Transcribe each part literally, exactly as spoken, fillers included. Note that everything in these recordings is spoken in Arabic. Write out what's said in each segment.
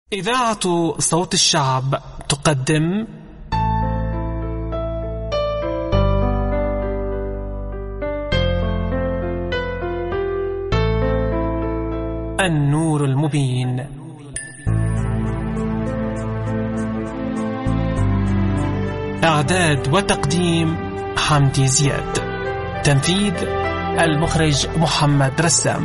إذاعة صوت الشعب تقدم النور المبين. إعداد وتقديم حمدي زياد. تنفيذ المخرج محمد رسام.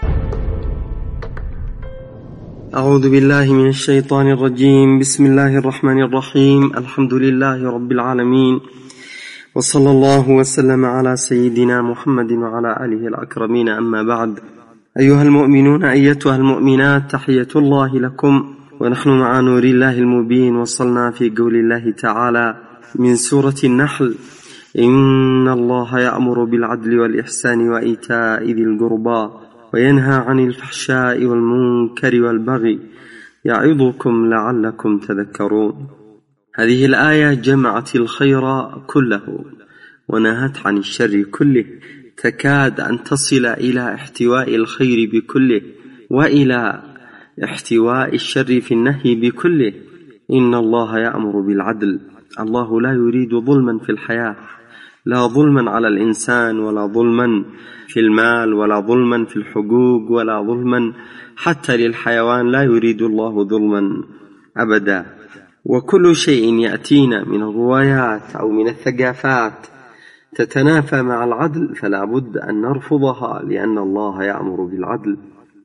أعوذ بالله من الشيطان الرجيم. بسم الله الرحمن الرحيم. الحمد لله رب العالمين، وصلى الله وسلم على سيدنا محمد وعلى آله الأكرمين. أما بعد، أيها المؤمنون أيتها المؤمنات، تحية الله لكم، ونحن مع نور الله المبين. وصلنا في قول الله تعالى من سورة النحل: إن الله يأمر بالعدل والإحسان وإيتاء ذي القربى وينهى عن الفحشاء والمنكر والبغي يعظكم لعلكم تذكرون. هذه الآية جمعت الخير كله ونهت عن الشر كله، تكاد أن تصل إلى احتواء الخير بكله وإلى احتواء الشر في النهي بكله. إن الله يأمر بالعدل، الله لا يريد ظلما في الحياة، لا ظلما على الإنسان، ولا ظلما في المال، ولا ظلما في الحقوق، ولا ظلما حتى للحيوان، لا يريد الله ظلما أبدا. وكل شيء يأتينا من الروايات أو من الثقافات تتنافى مع العدل فلا بد أن نرفضها، لأن الله يأمر بالعدل.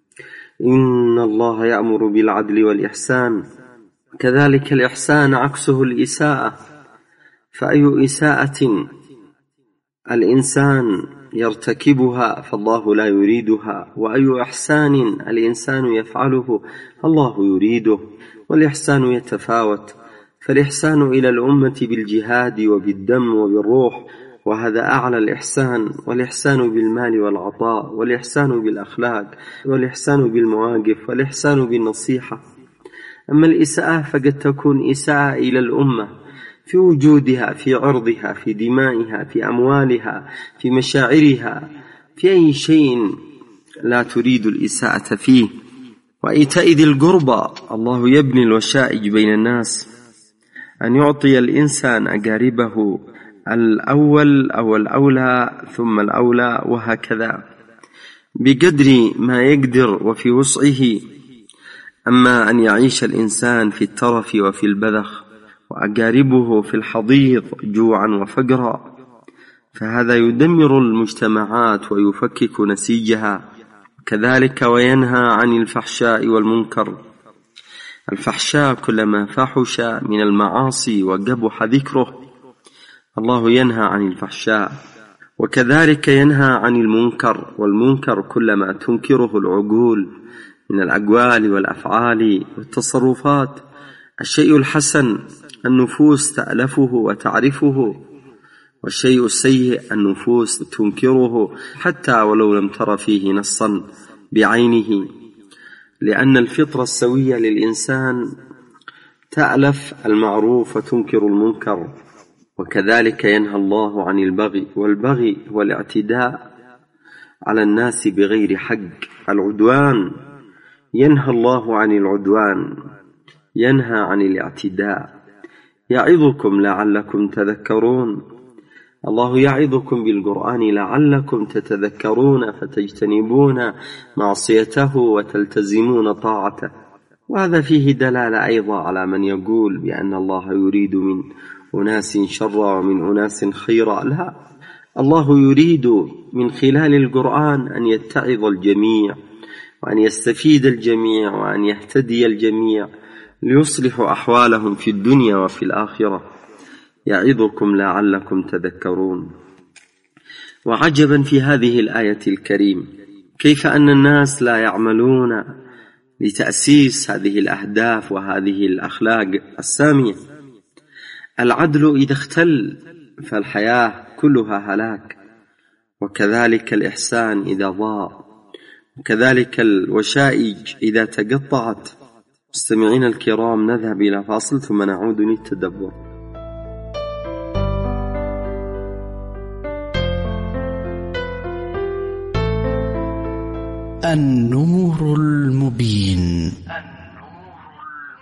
إن الله يأمر بالعدل والإحسان، كذلك الإحسان عكسه الإساءة، فأي إساءة الإنسان يرتكبها فالله لا يريدها، وأي إحسان الإنسان يفعله الله يريده. والإحسان يتفاوت، فالإحسان إلى الأمة بالجهاد وبالدم وبالروح، وهذا أعلى الإحسان، والإحسان بالمال والعطاء، والإحسان بالأخلاق، والإحسان بالمواقف، والإحسان بالنصيحة. أما الإساءة فقد تكون إساءة إلى الأمة في وجودها، في عرضها، في دمائها، في أموالها، في مشاعرها، في أي شيء لا تريد الإساءة فيه. وإيتاء ذي القربى، الله يبني الوشائج بين الناس، أن يعطي الإنسان أقاربه الأول أو الأولى ثم الأولى، وهكذا بقدر ما يقدر وفي وسعه. أما أن يعيش الإنسان في الترف وفي البذخ وأقاربه في الحضيض جوعا وفقرا، فهذا يدمر المجتمعات ويفكك نسيجها. كذلك وينهى عن الفحشاء والمنكر. الفحشاء كلما فحش من المعاصي وقبح ذكره، الله ينهى عن الفحشاء. وكذلك ينهى عن المنكر، والمنكر كلما تنكره العقول من الأقوال والأفعال والتصرفات. الشيء الحسن النفوس تألفه وتعرفه، والشيء السيء النفوس تنكره حتى ولو لم تر فيه نصا بعينه، لأن الفطرة السوية للإنسان تألف المعروف وتنكر المنكر. وكذلك ينهى الله عن البغي، والبغي هو الاعتداء على الناس بغير حق، العدوان. ينهى الله عن العدوان، ينهى عن الاعتداء. يعظكم لعلكم تذكرون، الله يعظكم بالقرآن لعلكم تتذكرون فتجتنبون معصيته وتلتزمون طاعته. وهذا فيه دلالة أيضا على من يقول بأن الله يريد من أناس شرا ومن أناس خيرا. لا، الله يريد من خلال القرآن أن يتعظ الجميع، وأن يستفيد الجميع، وأن يهتدي الجميع ليصلح أحوالهم في الدنيا وفي الآخرة. يعظكم لعلكم تذكرون. وعجبا في هذه الآية الكريم كيف أن الناس لا يعملون لتأسيس هذه الأهداف وهذه الأخلاق السامية. العدل إذا اختل فالحياة كلها هلاك، وكذلك الإحسان إذا ضاع، وكذلك الوشائج إذا تقطعت. مستمعين الكرام، نذهب إلى فاصل ثم نعود للتدبر. النور المبين.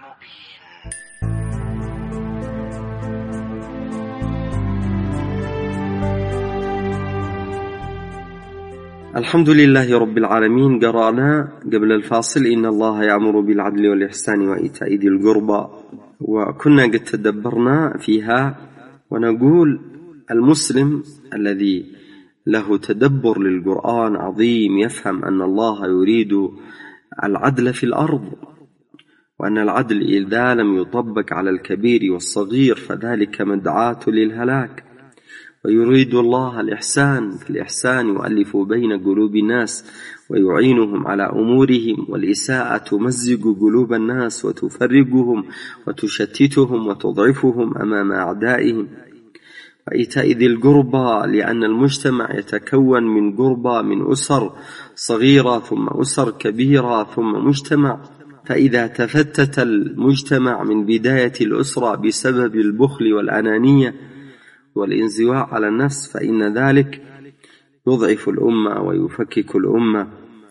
الحمد لله رب العالمين. قرأنا قبل الفاصل إن الله يأمر بالعدل والإحسان وإيتاء ذي القربى، وكنا قد تدبرنا فيها ونقول المسلم الذي له تدبر للقرآن عظيم يفهم أن الله يريد العدل في الأرض، وأن العدل إذا لم يطبق على الكبير والصغير فذلك مدعاة للهلاك، ويريد الله الإحسان. في الإحسان يؤلف بين قلوب الناس ويعينهم على أمورهم، والإساءة تمزق قلوب الناس وتفرقهم وتشتتهم وتضعفهم أمام أعدائهم. وإيتاء ذي القربى لأن المجتمع يتكون من قربى، من أسر صغيرة ثم أسر كبيرة ثم مجتمع، فإذا تفتت المجتمع من بداية الأسرة بسبب البخل والأنانية والانزواء على النفس فإن ذلك يضعف الأمة ويفكك الأمة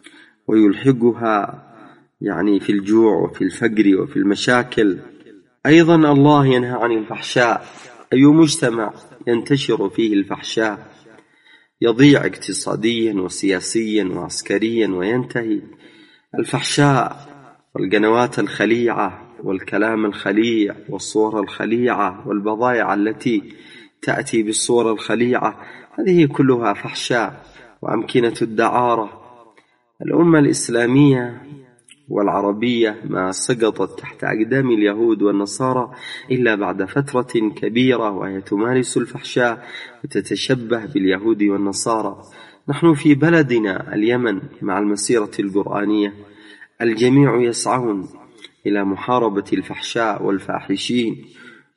ويلحقها يعني في الجوع وفي الفقر وفي المشاكل. أيضا الله ينهى عن الفحشاء. أي مجتمع ينتشر فيه الفحشاء يضيع اقتصاديا وسياسيا وعسكريا وينتهي. الفحشاء والقنوات الخليعة والكلام الخليع والصور الخليعة والبضائع التي تأتي بالصور الخليعة هذه كلها فحشاء وأمكنة الدعارة. الأمة الإسلامية والعربية ما سقطت تحت أقدام اليهود والنصارى إلا بعد فترة كبيرة وهي تمارس الفحشاء وتتشبه باليهود والنصارى. نحن في بلدنا اليمن مع المسيرة القرآنية الجميع يسعون إلى محاربة الفحشاء والفاحشين،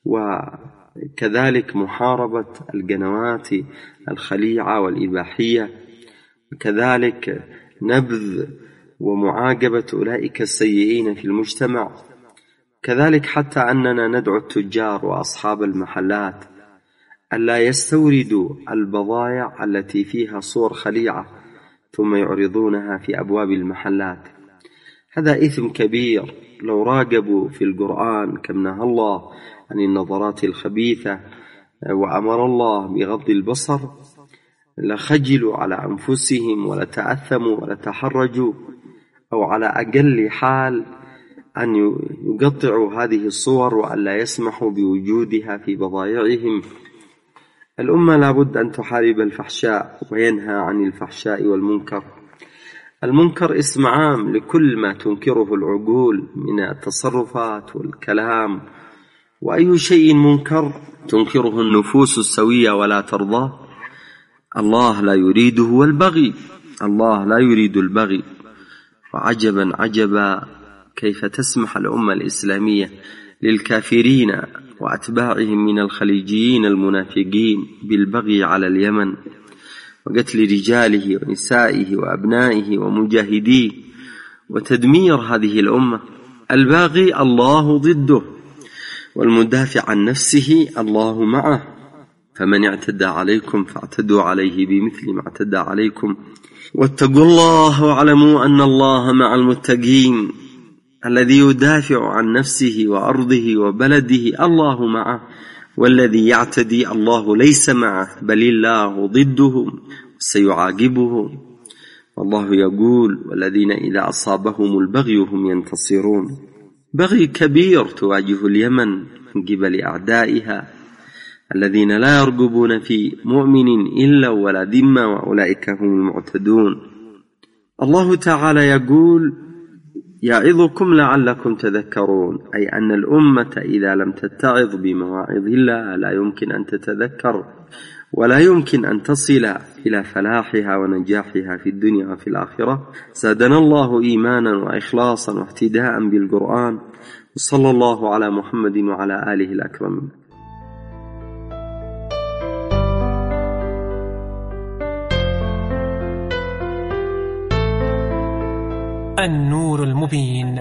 وكذلك محاربة القنوات الخليعة والإباحية، وكذلك نبذ ومعاقبة أولئك السيئين في المجتمع. كذلك حتى أننا ندعو التجار وأصحاب المحلات ألا يستوردوا البضائع التي فيها صور خليعة ثم يعرضونها في أبواب المحلات. هذا إثم كبير. لو راقبوا في القرآن كم نهى الله عن النظرات الخبيثة وأمر الله بغض البصر لخجلوا على أنفسهم ولتأثموا ولتحرجوا، أو على أقل حال أن يقطعوا هذه الصور وألا يسمحوا بوجودها في بضائعهم. الأمة لابد أن تحارب الفحشاء وينهى عن الفحشاء والمنكر. المنكر اسم عام لكل ما تنكره العقول من التصرفات والكلام، وأي شيء منكر تنكره النفوس السوية ولا ترضاه. الله لا يريده والبغي، الله لا يريد البغي. وعجبا عجبا كيف تسمح الأمة الإسلامية للكافرين وأتباعهم من الخليجيين المنافقين بالبغي على اليمن وقتل رجاله ونسائه وأبنائه ومجاهديه وتدمير هذه الأمة. الباغي الله ضده، والمدافع عن نفسه الله معه. فمن اعتدى عليكم فاعتدوا عليه بمثل ما اعتدى عليكم واتقوا الله واعلموا أن الله مع المتقين. الذي يدافع عن نفسه وأرضه وبلده الله معه، والذي يعتدي الله ليس معه بل الله ضدهم سيعاقبهم. والله يقول والذين إذا أصابهم البغي هم ينتصرون. بغي كبير تواجه اليمن من قبل أعدائها الذين لا يرقبون في مؤمن إلا ولا ذمة، وأولئك هم المعتدون. الله تعالى يقول يعظكم لعلكم تذكرون، أي أن الأمة إذا لم تتعظ بمواعظ الله لا يمكن أن تتذكر ولا يمكن أن تصل إلى فلاحها ونجاحها في الدنيا وفي الآخرة. زادنا الله إيمانا وإخلاصا واهتداء بالقرآن، وصلى الله على محمد وعلى آله الأكرمين. النور المبين.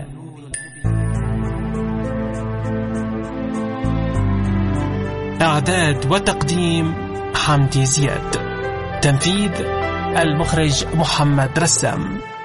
إعداد وتقديم حمدي زياد. تنفيذ المخرج محمد رسام.